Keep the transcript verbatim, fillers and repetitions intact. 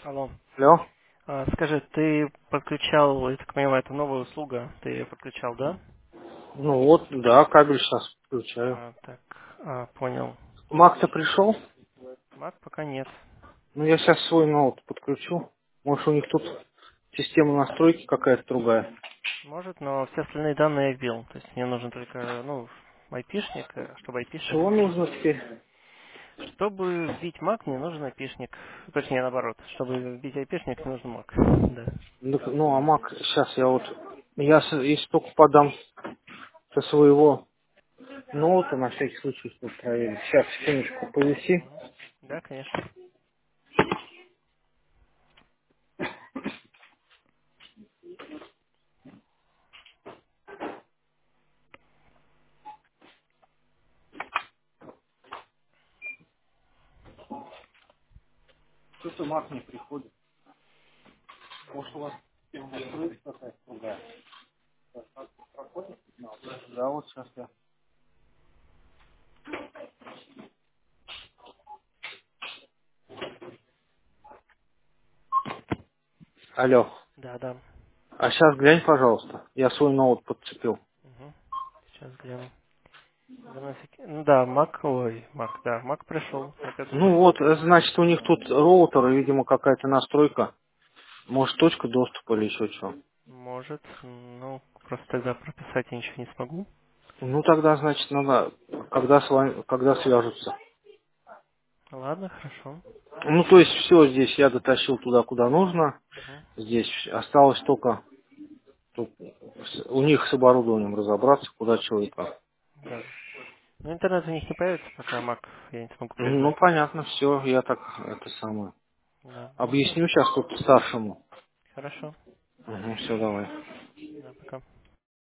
Алло. Алло? А, скажи, ты подключал, я так понимаю, это новая услуга, ты ее подключал, да? Ну вот, да, кабель сейчас включаю. А, так, а, понял. Мак-то пришел? Мак пока нет. Ну я сейчас свой ноут подключу. Может у них тут система настройки какая-то другая. Может, но все остальные данные я вбил. То есть мне нужен только, ну, айпишник, э, чтобы айпишник Чего вбить. нужно теперь? Чтобы вбить Мак, мне нужен айпишник. Точнее, наоборот. Чтобы вбить айпишник, мне нужен Мак. Да. Ну, ну, а Мак, сейчас я вот, я с- если только подам со своего ноута на всякий случай, чтобы проверить. Сейчас, секундочку, повиси. Мгм. Да, конечно. Что-то Мак не приходит. Может у вас система настройки какая-то другая? Да, вот сейчас я. Алло. Да, да. А сейчас глянь, пожалуйста. Я свой ноут подцепил. Угу. Сейчас гляну. Да, на всякий- Ну да, Мак, ой, Мак, да, Мак пришел. Это Ну здорово. вот, э, значит, у них тут роутер и, видимо, какая-то настройка. Может, точка доступа или еще что. Может, ну, просто тогда прописать я ничего не смогу. Ну тогда, значит, надо, когда с вами, когда свяжутся. Ладно, хорошо. Ну, то есть все здесь я дотащил туда, куда нужно. Мгм. Здесь осталось только тут с- у них с оборудованием разобраться, куда чего и как. Да. Ну, интернет у них не появится, пока Mac я не смогу Ну, прислать. понятно, все, я так это самое. Да, ну, Объясню сейчас тут старшему. хорошо. Угу, все, давай. Да, пока.